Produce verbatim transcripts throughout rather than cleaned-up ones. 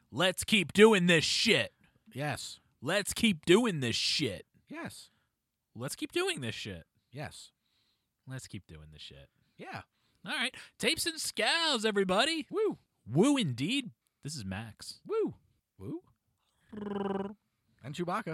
Let's keep doing this shit. Yes. Let's keep doing this shit. Yes. Let's keep doing this shit. Yes. Let's keep doing this shit. Yeah. All right. Tapes and Scows, everybody. Woo. Woo indeed. This is Max. Woo. Woo. And Chewbacca.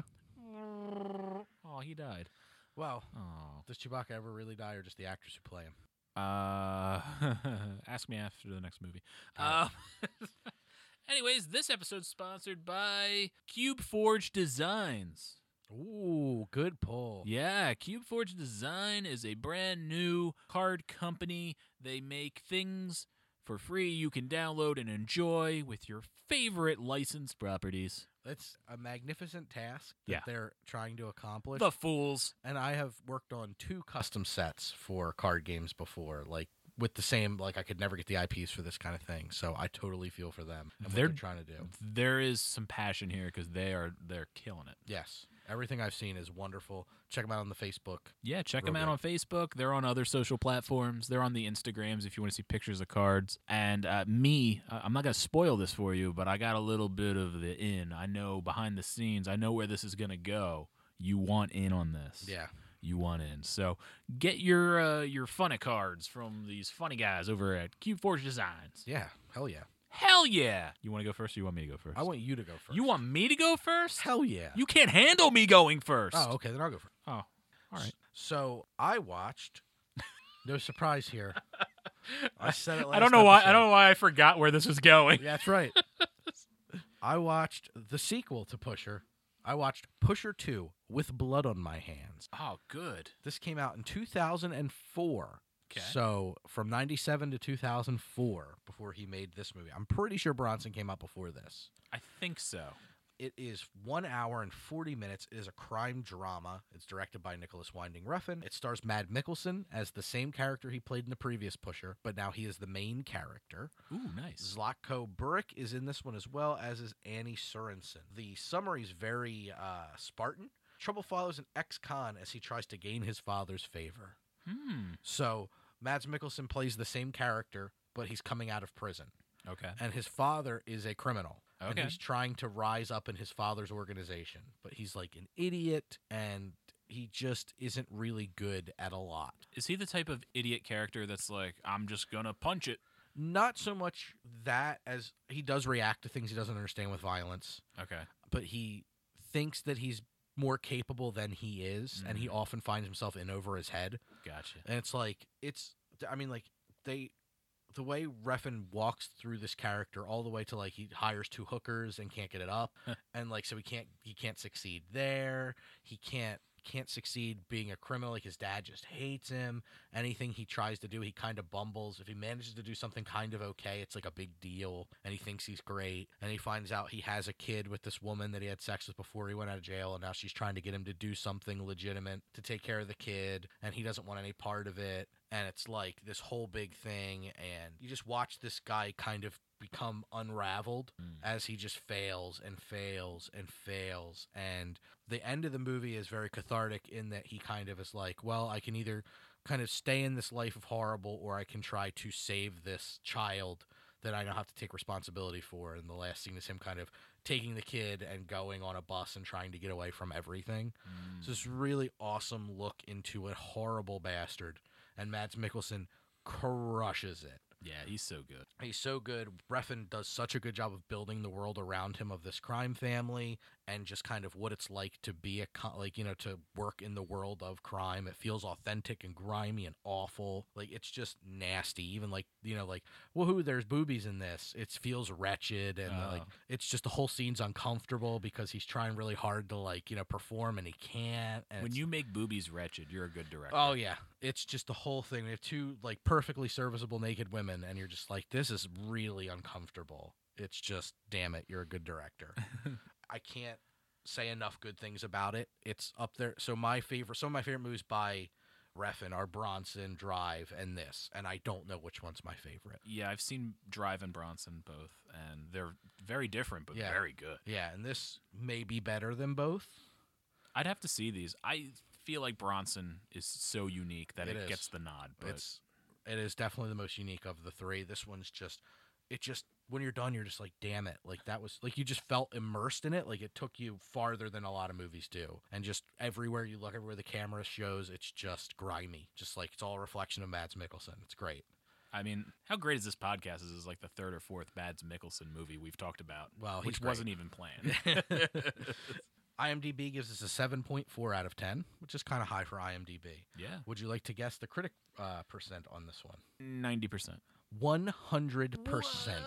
Oh, he died. Well, Oh. does Chewbacca ever really die, or just the actors who play him? Uh, ask me after the next movie. Got Um, anyways, this episode's sponsored by Cube Forge Designs. Ooh, good pull. Yeah, Cube Forge Design is a brand new card company. They make things for free you can download and enjoy with your favorite licensed properties. It's a magnificent task that Yeah. they're trying to accomplish. The fools. And I have worked on two custom sets for card games before, like with the same, like I could never get the I Ps for this kind of thing. So I totally feel for them and what They're- they're trying to do. There is some passion here because they are they're killing it. Yes. Everything I've seen is wonderful. Check them out on the Facebook. Yeah, check Real them out good. on Facebook. They're on other social platforms. They're on the Instagrams if you want to see pictures of cards. And uh, me, uh, I'm not going to spoil this for you, but I got a little bit of the in. I know behind the scenes. I know where this is going to go. You want in on this. Yeah. You want in. So get your uh, your funny cards from these funny guys over at Cube Forge Designs. Yeah. Hell yeah. Hell yeah. You want to go first or you want me to go first? I want you to go first. You want me to go first? Hell yeah. You can't handle me going first. Oh, okay. Then I'll go first. Oh, all right. So I watched. No surprise here. I said it last I don't know why. I episode. don't know why I forgot where this was going. Yeah, that's right. I watched the sequel to Pusher. I watched Pusher two with blood on my hands. Oh, good. This came out in two thousand four. 'Kay. So from ninety-seven to two thousand four before he made this movie. I'm pretty sure Bronson came out before this. I think so. It is one hour and forty minutes. It is a crime drama. It's directed by Nicholas Winding Refn. It stars Mad Mikkelsen as the same character he played in the previous Pusher, but now he is the main character. Ooh, nice. Zlatko Buric is in this one as well, as is Annie Sorensen. The summary is very uh, Spartan. Trouble follows an ex-con as he tries to gain his father's favor. Hmm. So Mads Mikkelsen plays the same character, but he's coming out of prison. Okay. And his father is a criminal. And Okay. he's trying to rise up in his father's organization. But he's like an idiot, and he just isn't really good at a lot. Is he the type of idiot character that's like, I'm just gonna punch it? Not so much that as he does react to things he doesn't understand with violence, Okay. but he thinks that he's more capable than he is, and he often finds himself in over his head. Gotcha. And it's like, it's, I mean, like, they, the way Refn walks through this character all the way to, like, he hires two hookers and can't get it up. And, like, so he can't, he can't succeed there. He can't, can't succeed being a criminal. Like, his dad just hates him. Anything he tries to do, he kind of bumbles. If he manages to do something kind of okay, it's like a big deal, and he thinks he's great. And he finds out he has a kid with this woman that he had sex with before he went out of jail, and now she's trying to get him to do something legitimate to take care of the kid, and he doesn't want any part of it. And it's like this whole big thing, and you just watch this guy kind of become unraveled Mm. as he just fails and fails and fails. And the end of the movie is very cathartic in that he kind of is like, well, I can either kind of stay in this life of horrible, or I can try to save this child that I don't have to take responsibility for. And the last scene is him kind of taking the kid and going on a bus and trying to get away from everything. Mm. It's this really awesome look into a horrible bastard, and Mads Mikkelsen crushes it. Yeah, he's so good. He's so good. Refn does such a good job of building the world around him of this crime family, and just kind of what it's like to be a co- like you know to work in the world of crime. It feels authentic and grimy and awful. Like, it's just nasty. Even like you know like woohoo, there's boobies in this. It feels wretched, and Oh. like it's just the whole scene's uncomfortable because he's trying really hard to like you know perform, and he can't. And When it's- you make boobies wretched, you're a good director. Oh yeah, it's just the whole thing. We have two like perfectly serviceable naked women, and you're just like, this is really uncomfortable. It's just, damn it, you're a good director. I can't say enough good things about it. It's up there. So my favorite, some of my favorite movies by Refn are Bronson, Drive, and this, and I don't know which one's my favorite. Yeah, I've seen Drive and Bronson both, and they're very different, but Yeah. very good. Yeah, and this may be better than both. I'd have to see these. I feel like Bronson is so unique that It it, is. gets the nod. But It's it is definitely the most unique of the three. This one's just it just when you're done, you're just like, damn it. Like, that was, like, you just felt immersed in it. Like, it took you farther than a lot of movies do. And just everywhere you look, everywhere the camera shows, it's just grimy. Just like, it's all a reflection of Mads Mikkelsen. It's great. I mean, how great is this podcast? This is like the third or fourth Mads Mikkelsen movie we've talked about, Well, he's which great. wasn't even planned. IMDb gives us a seven point four out of ten, which is kind of high for IMDb. Yeah, Would you like to guess the critic uh, percent on this one? ninety percent. one hundred percent.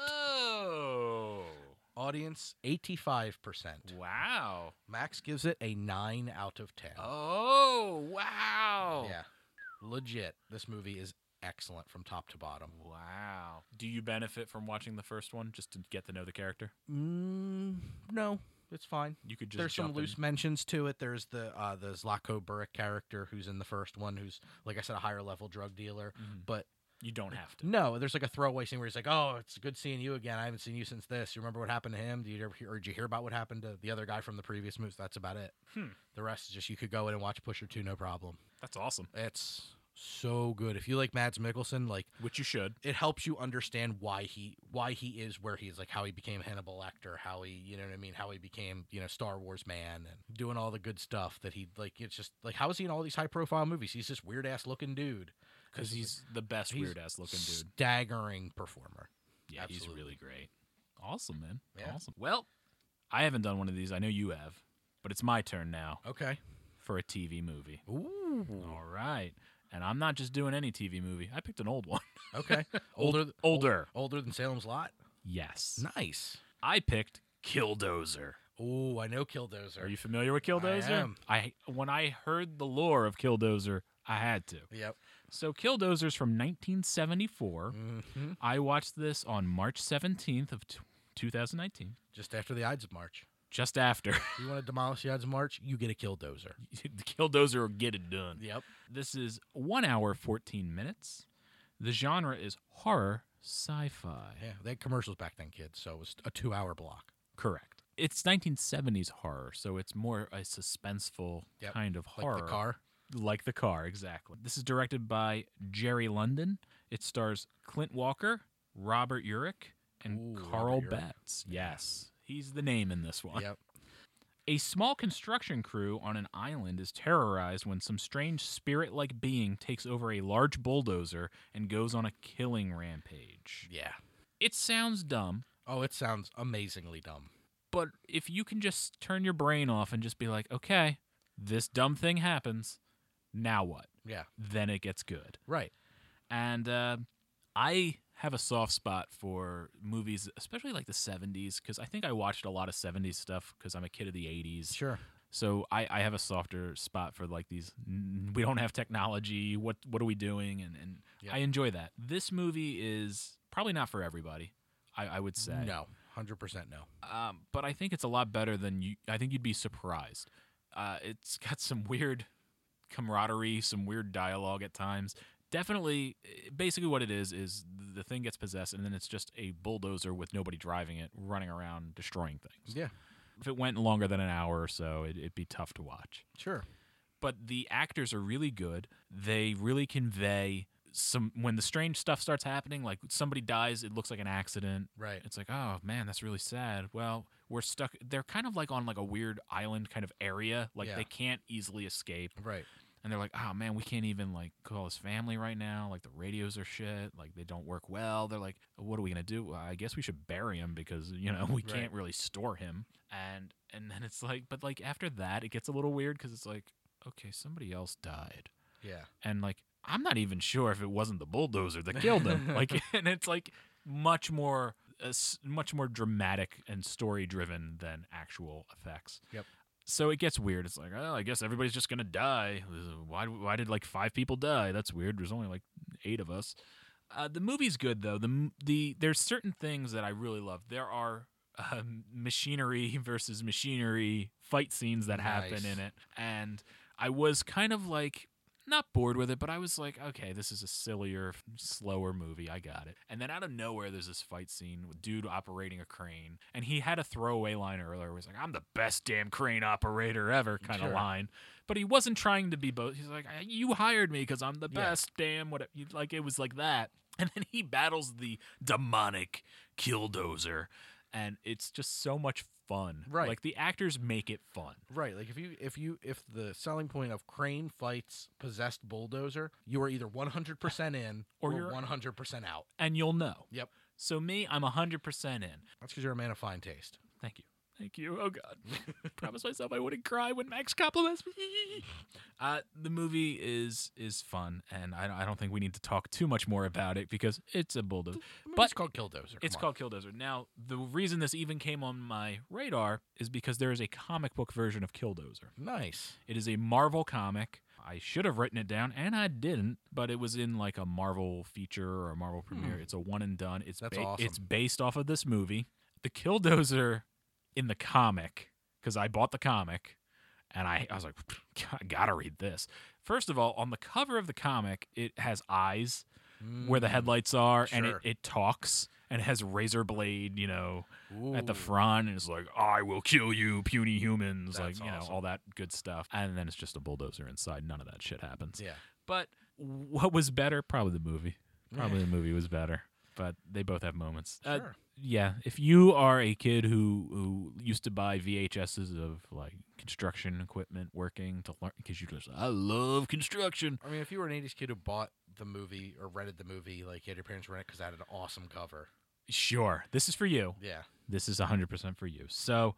Whoa. Audience, eighty-five percent. Wow. Max gives it a nine out of ten. Oh, wow. Yeah. Legit. This movie is excellent from top to bottom. Wow. Do you benefit from watching the first one just to get to know the character? Mm, no, it's fine. You could just There's some jump loose in. mentions to it. There's the uh, the Zlatko Buric character who's in the first one, who's, like I said, a higher level drug dealer. Mhm. But You don't have to. no, there's like a throwaway scene where he's like, "Oh, it's good seeing you again. I haven't seen you since this. You remember what happened to him? Did you ever hear, or did you hear about what happened to the other guy from the previous movies?" That's about it. Hmm. The rest is just you could go in and watch Pusher two, no problem. That's awesome. It's so good. If you like Mads Mikkelsen, like, Which you should. it helps you understand why he why he is where he is, like how he became Hannibal Lecter, how he, you know what I mean, how he became, you know, Star Wars man and doing all the good stuff that he, like, it's just like, how is he in all these high profile movies? He's this weird ass looking dude. Because he's the best he's weird ass looking dude. Staggering performer. Yeah, he's Absolutely. really great. Awesome, man. Yeah. Awesome. Well, I haven't done one of these. I know you have, but it's my turn now Okay. for a T V movie. Ooh. All right. And I'm not just doing any T V movie. I picked an old one. Okay. Old- older, older. Old, older than Salem's Lot. Yes. Nice. I picked Killdozer. Oh, I know Killdozer. Are you familiar with Killdozer? am. I when I heard the lore of Killdozer, I had to. Yep. So Killdozer's from nineteen seventy-four. Mm-hmm. I watched this on March seventeenth of t- twenty nineteen. Just after the Ides of March. Just after. You want to demolish the Ides of March? You get a Killdozer. The Killdozer will get it done. Yep. This is one hour, fourteen minutes. The genre is horror sci-fi. Yeah, they had commercials back then, kids, so it was a two-hour block. Correct. It's nineteen seventies horror, so it's more a suspenseful Yep. kind of Like horror. the car. Like the car, exactly. This is directed by Jerry London. It stars Clint Walker, Robert Urich, and Ooh, Carl Robert Urich. Betts. Yes, he's the name in this one. Yep. A small construction crew on an island is terrorized when some strange spirit-like being takes over a large bulldozer and goes on a killing rampage. Yeah. It sounds dumb, Oh, it sounds amazingly dumb. but if you can just turn your brain off and just be like, okay, this dumb thing happens, now what? Yeah. Then it gets good. Right. And uh, I have a soft spot for movies, especially like the seventies, because I think I watched a lot of seventies stuff because I'm a kid of the eighties. Sure. So I, I have a softer spot for like these, n- we don't have technology, what what are we doing? And, and Yep. I enjoy that. This movie is probably not for everybody, I, I would say. No. one hundred percent no. Um, but I think it's a lot better than you, I think you'd be surprised. Uh, it's got some weird camaraderie, some weird dialogue at times. Definitely, basically what it is, is the thing gets possessed and then it's just a bulldozer with nobody driving it, running around destroying things. Yeah. If it went longer than an hour or so, it, it'd be tough to watch. Sure. But the actors are really good. They really convey some, when the strange stuff starts happening, like somebody dies, it looks like an accident. Right. It's like, oh man, that's really sad. Well, we're stuck. They're kind of like on like a weird island kind of area. Like Yeah. they can't easily escape. Right. And they're like, oh man, we can't even like call his family right now. Like the radios are shit. Like they don't work well. They're like, what are we gonna do? Well, I guess we should bury him because you know we Right. can't really store him. And and then it's like, but like after that, it gets a little weird because it's like, okay, somebody else died, Yeah. and like I'm not even sure if it wasn't the bulldozer that killed him. Like, and it's like much more, uh, s- much more dramatic and story driven than actual effects. Yep. So it gets weird. It's like, oh, I guess everybody's just gonna die. Why? Why did like five people die? That's weird. There's only like eight of us. Uh, the movie's good though. The the there's certain things that I really love. There are uh, machinery versus machinery fight scenes that happen Nice. in it, and I was kind of like not bored with it, but I was like, okay, this is a sillier, slower movie. I got it. And then out of nowhere, there's this fight scene with dude operating a crane, and he had a throwaway line earlier. Where he's like, "I'm the best damn crane operator ever," kind of Sure. line. But he wasn't trying to be both. He's like, "You hired me because I'm the Yeah. best damn what." Like it was like that. And then he battles the demonic Killdozer, and it's just so much fun. Right. Like, the actors make it fun. Right, like if you if you if the selling point of Crane fights possessed Bulldozer, you are either one hundred percent in Or or, you're- one hundred percent out. And you'll know. Yep. So me, I'm one hundred percent in. That's because you're a man of fine taste. Thank you. Thank you. Oh, God. Promise myself I wouldn't cry when Max compliments me. Uh, the movie is is fun, and I, I don't think we need to talk too much more about it because it's a bulldozer. But But it's called Killdozer. It's come on. called Killdozer. Now, the reason this even came on my radar is because there is a comic book version of Killdozer. Nice. It is a Marvel comic. I should have written it down, and I didn't, but it was in like a Marvel feature or a Marvel premiere. It's a one and done. It's That's ba- awesome. It's based off of this movie. The Killdozer in the comic, because I bought the comic, and I, I was like, I gotta read this. First of all, on the cover of the comic, it has eyes where the Mm. headlights are, and it, Sure. it talks, and it has razor blade, you know, at the Ooh. front, and it's like, I will kill you, puny humans, That's like, you know, awesome. all that good stuff. And then it's just a bulldozer inside. None of that shit happens. Yeah. But what was better? Probably the movie. Probably the movie was better. But they both have moments. Uh, Sure. yeah, if you are a kid who who used to buy V H S's of like construction equipment working to learn, because you just, I love construction. I mean, if you were an eighties kid who bought the movie or rented the movie, like you had your parents rent it because it had an awesome cover. Sure, this is for you. Yeah. This is one hundred percent for you. So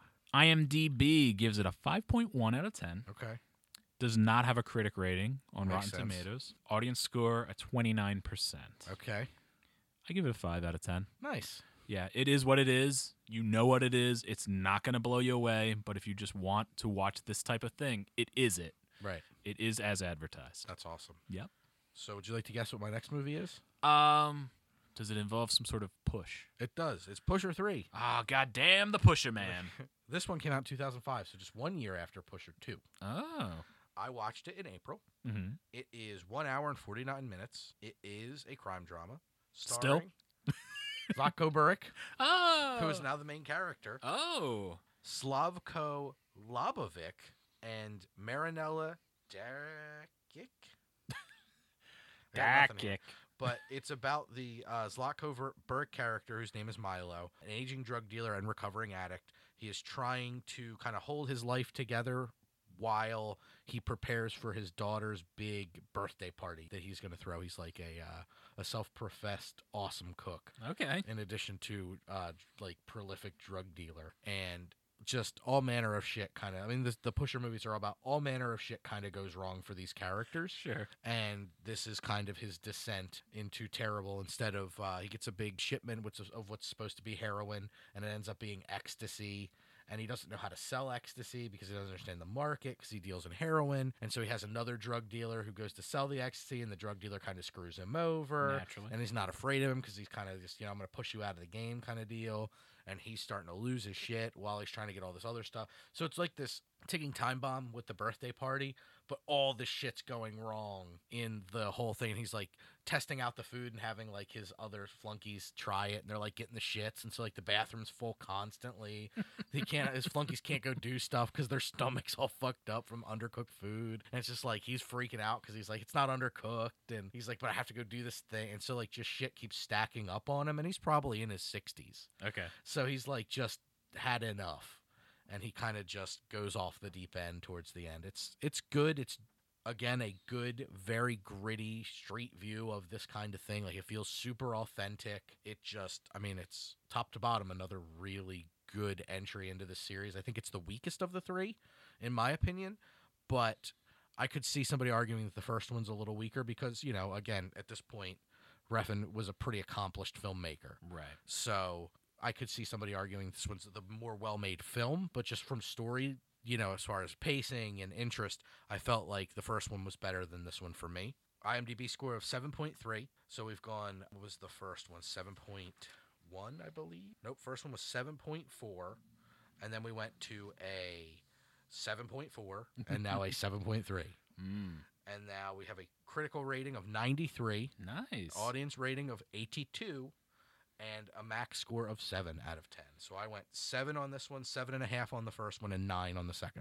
IMDb gives it a five point one out of ten. Okay. Does not have a critic rating on Makes Rotten sense. Tomatoes. Audience score a twenty-nine percent. Okay. I give it a five out of ten. Nice. Yeah, it is what it is. You know what it is. It's not going to blow you away, but if you just want to watch this type of thing, it is it. Right. It is as advertised. That's awesome. Yep. So, would you like to guess what my next movie is? Um, does it involve some sort of push? It does. It's Pusher three. Ah, goddamn the Pusher Man. This one came out in two thousand five, so just one year after Pusher two. Oh. I watched it in April. Mm-hmm. It is one hour and forty-nine minutes. It is a crime drama. Still? Starring Zlatko Buric, Oh. who is now the main character, Oh. Slavko Labovic, and Marinella Darakic. I got nothing here. But it's about the uh, Zlatko Ver- Buric character, whose name is Milo, an aging drug dealer and recovering addict. He is trying to kind of hold his life together while he prepares for his daughter's big birthday party that he's going to throw. He's like a uh, a self-professed awesome cook, Okay. in addition to uh, like prolific drug dealer, and just all manner of shit. Kind of, I mean, the, the Pusher movies are all about all manner of shit. Kind of goes wrong for these characters. Sure. And this is kind of his descent into terrible. Instead of uh, he gets a big shipment which is, of what's supposed to be heroin, and it ends up being ecstasy. And he doesn't know how to sell ecstasy because he doesn't understand the market because he deals in heroin. And so he has another drug dealer who goes to sell the ecstasy, and the drug dealer kind of screws him over. Naturally. And he's not afraid of him because he's kind of just, you know, I'm going to push you out of the game kind of deal. And he's starting to lose his shit while he's trying to get all this other stuff. So it's like this ticking time bomb with the birthday party, but all this shit's going wrong in the whole thing. He's like testing out the food and having like his other flunkies try it, and they're like getting the shits. And so like the bathroom's full constantly. He can't, his flunkies can't go do stuff because their stomach's all fucked up from undercooked food. And it's just like he's freaking out because he's like, it's not undercooked. And he's like, but I have to go do this thing. And so like just shit keeps stacking up on him. And he's probably in his sixties. Okay. So he's like just had enough, and he kind of just goes off the deep end towards the end. It's it's good. It's again a good, very gritty street view of this kind of thing. Like it feels super authentic. It just, I mean, it's top to bottom another really good entry into the series. I think it's the weakest of the three, in my opinion, but I could see somebody arguing that the first one's a little weaker because, you know, again, at this point, Refn was a pretty accomplished filmmaker. Right. So I could see somebody arguing this one's the more well-made film, but just from story, you know, as far as pacing and interest, I felt like the first one was better than this one for me. IMDb score of seven point three. So we've gone, what was the first one? seven point one, I believe? Nope, first one was seven point four. And then we went to a seven point four and now a seven point three. Mm. And now we have a critical rating of ninety-three, Nice. audience rating of eighty-two, and a max score of seven out of ten. So I went seven on this one, seven and a half on the first one, and nine on the second one.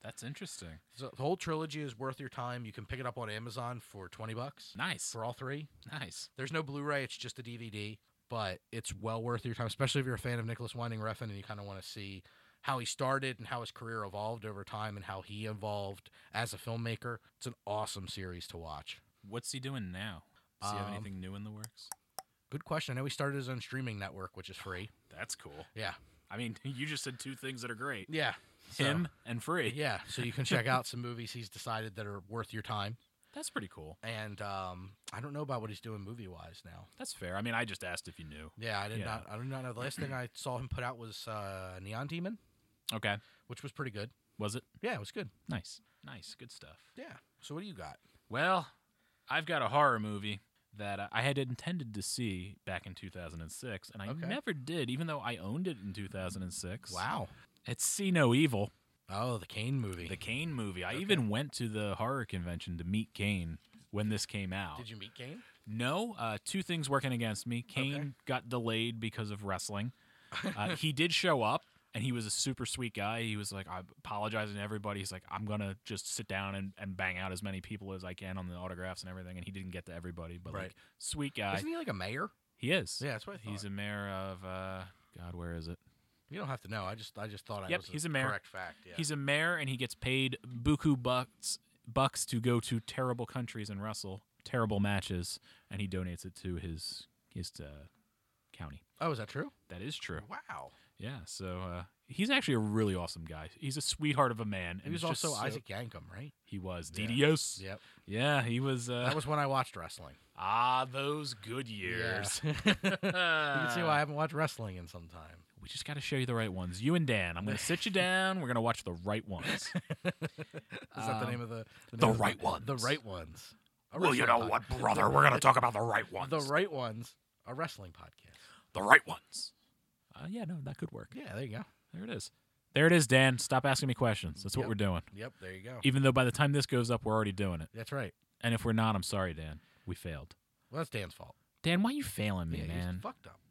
That's interesting. So the whole trilogy is worth your time. You can pick it up on Amazon for twenty bucks Nice. for all three. Nice. There's no Blu-ray; it's just a D V D. But it's well worth your time, especially if you're a fan of Nicholas Winding Refn and you kind of want to see how he started and how his career evolved over time and how he evolved as a filmmaker. It's an awesome series to watch. What's he doing now? Does he have Um, anything new in the works? Good question. I know he started his own streaming network, which is free. That's cool. Yeah. I mean, you just said two things that are great. Yeah. So, Him and free. yeah. So you can check out some movies he's decided that are worth your time. That's pretty cool. And um, I don't know about what he's doing movie-wise now. That's fair. I mean, I just asked if you knew. Yeah, I did Yeah. not. I did not know. The last thing I saw him put out was uh, Neon Demon, Okay. which was pretty good. Was it? Yeah, it was good. Nice. Nice. Good stuff. Yeah. So what do you got? Well, I've got a horror movie that uh, I had intended to see back in two thousand six, and I Okay. never did, even though I owned it in two thousand six. Wow. It's See No Evil, Oh, the Kane movie. the Kane movie. I Okay. even went to the horror convention to meet Kane when this came out. Did you meet Kane? No, uh, two things working against me. Kane Okay. got delayed because of wrestling. Uh, he did show up, and he was a super sweet guy. He was like, I'm apologizing to everybody. He's like, I'm going to just sit down and, and bang out as many people as I can on the autographs and everything. And he didn't get to everybody, but Right. like, sweet guy. Isn't he like a mayor? He is. Yeah, that's what I thought. He's a mayor of, uh, God, where is it? You don't have to know. I just I just thought I Yep, was he's a mayor. correct fact. Yeah. He's a mayor, and he gets paid buku bucks, bucks to go to terrible countries and wrestle terrible matches, and he donates it to his his uh, county. Oh, is that true? That is true. Wow. Yeah, so uh, he's actually a really awesome guy. He's a sweetheart of a man. He and was it's just also so- Isaac Yankem, right? He was Yeah. D D S. Yep. Yeah, he was. Uh, That was when I watched wrestling. ah, those good years. you can see why I haven't watched wrestling in some time. We just got to show you the right ones. You and Dan. I'm going to sit you down. We're going to watch the right ones. Is that the Um, name of the the, The name of Right the, Ones. The right ones. A Well, you know wrestling what, pod- brother? We're going to talk about the right ones. The right ones. A wrestling podcast. The right ones. Uh, yeah, no, that could work. Yeah, there you go. There it is. There it is, Dan. Stop asking me questions. That's what Yep. we're doing. Yep, there you go. Even though by the time this goes up, we're already doing it. That's right. And if we're not, I'm sorry, Dan. We failed. Well, that's Dan's fault. Dan, why you failing me, Yeah, man? he's fucked up.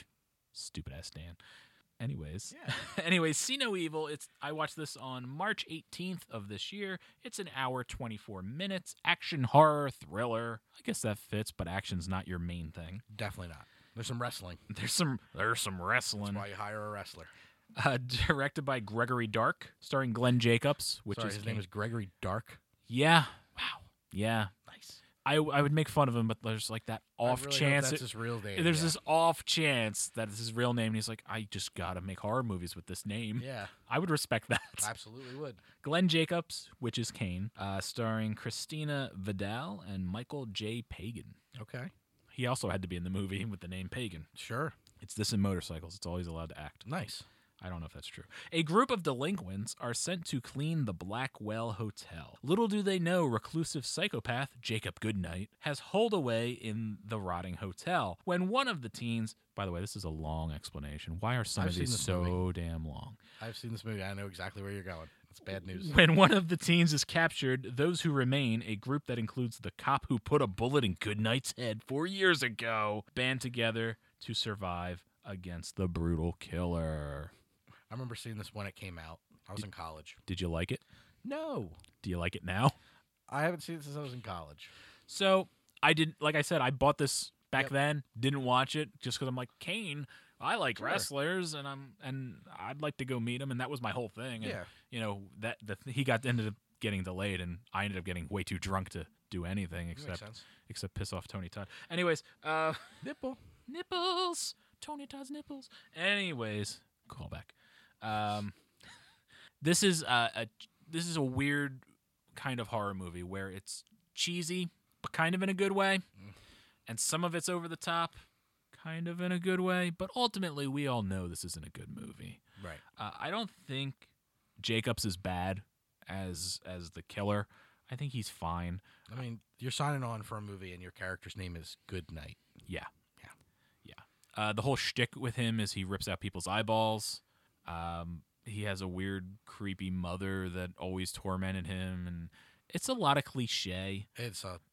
Stupid ass Dan. Anyways, Yeah. anyways, See No Evil. It's I watched this on March eighteenth of this year. It's an hour twenty-four minutes, action horror thriller. I guess that fits, but action's not your main thing. Definitely not. There's some wrestling. There's some there's some wrestling. That's why you hire a wrestler. Uh, directed by Gregory Dark, starring Glenn Jacobs, which Sorry, is his name is Gregory Dark. yeah, wow, yeah. Nice. I I would make fun of him, but there's like that off I really hope chance. that's it- his real name. there's yeah. this off chance that it's his real name, and he's like, I just gotta make horror movies with this name. Yeah, I would respect that. absolutely would. Glenn Jacobs, which is Kane, uh, starring Christina Vidal and Michael J. Pagan. Okay. He also had to be in the movie with the name Pagan. Sure. It's this in motorcycles. It's all he's allowed to act. Nice. I don't know if that's true. A group of delinquents are sent to clean the Blackwell Hotel. Little do they know, reclusive psychopath Jacob Goodnight has holed away in the rotting hotel. When one of the teens, by the way, this is a long explanation. Why are some I've of seen these this so movie. damn long? I've seen this movie. I know exactly where you're going. It's bad news. When one of the teens is captured, those who remain, a group that includes the cop who put a bullet in Goodnight's head four years ago, band together to survive against the brutal killer. I remember seeing this when it came out. I was in college. Did you like it? No. Do you like it now? I haven't seen it since I was in college. So I didn't, like I said, I bought this back Yep. then. Didn't watch it just because I'm like Kane. I like Sure. wrestlers, and I'm and I'd like to go meet him, and that was my whole thing. And, Yeah. you know that the he got ended up getting delayed, and I ended up getting way too drunk to do anything Makes except sense. except piss off Tony Todd. Anyways, uh, Nipple. nipples, Tony Todd's nipples. Anyways, callback. Um, this is uh, a this is a weird kind of horror movie where it's cheesy, but kind of in a good way, Mm. and some of it's over the top, kind of in a good way. But ultimately, we all know this isn't a good movie. Right. Uh, I don't think Jacobs is bad as as the killer. I think he's fine. I mean, you're signing on for a movie, and your character's name is Goodnight. Yeah. Yeah. Yeah. Uh, the whole shtick with him is he rips out people's eyeballs. Um, he has a weird, creepy mother that always tormented him. And it's a lot of cliche. It's a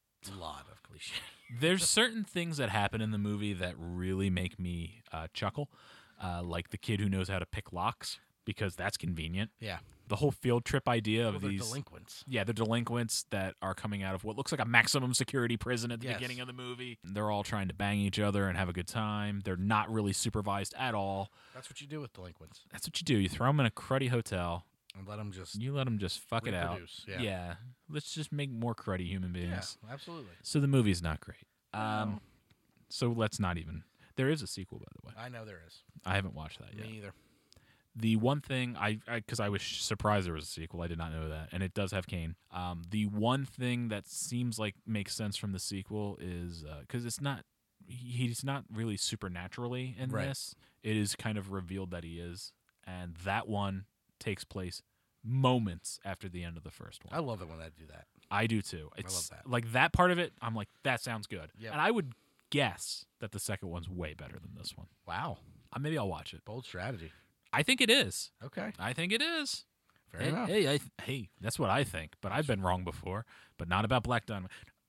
lot of cliche. There's certain things that happen in the movie that really make me uh, chuckle. Uh, like the kid who knows how to pick locks, because that's convenient. Yeah. the whole field trip idea of Well, they're these delinquents. yeah, the delinquents that are coming out of what looks like a maximum security prison at the Yes. beginning of the movie. They're all trying to bang each other and have a good time. They're not really supervised at all. That's what you do with delinquents. That's what you do. You throw them in a cruddy hotel. And let them just You let them just fuck it out. reproduce. Yeah. Let's just make more cruddy human Yeah, beings. absolutely. So the movie's not great. No. Um, so let's not even. There is a sequel, by the way. I know there is. I haven't watched that yet. Me either. The one thing I, because I, I was surprised there was a sequel, I did not know that, and it does have Kane. Um, the one thing that seems like makes sense from the sequel is because it's not, he- he's not really supernaturally in Right. this. It is kind of revealed that he is, and that one takes place moments after the end of the first one. I love it when I do that. I do too. It's love that. like that part of it. I'm like, that sounds good, Yep. and I would guess that the second one's way better than this one. Wow. Uh, maybe I'll watch it. Bold strategy. I think it is. Okay. I think it is. Fair hey, enough. hey, I, hey, that's what I think. But I've been wrong before. But not about Black Diamond.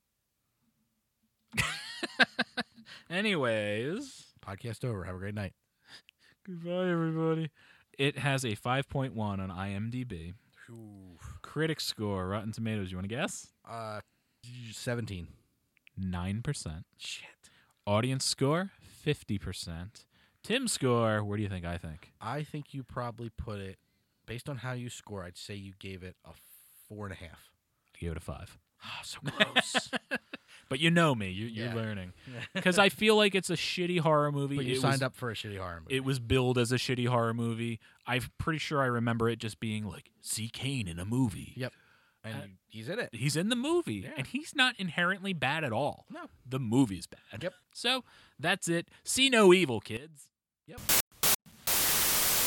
Anyways, Podcast over. Have a great night. goodbye, everybody. It has a five point one on IMDb. Critic score, Rotten Tomatoes. You want to guess? Uh, seventeen. Nine percent. Shit. Audience score, fifty percent. Tim score. Where do you think I think? I think you probably put it, based on how you score, I'd say you gave it a four and a half. I gave it a five. Ah, so close. But you know me. You, you're Yeah. learning. Because I feel like it's a shitty horror movie. But you It signed was- up for a shitty horror movie. It was billed as a shitty horror movie. I'm pretty sure I remember it just being like, see Kane in a movie. Yep. And Uh, he's in it. He's in the movie, Yeah. and he's not inherently bad at all. No. The movie's bad. Yep. So that's it. See no evil, kids. Yep.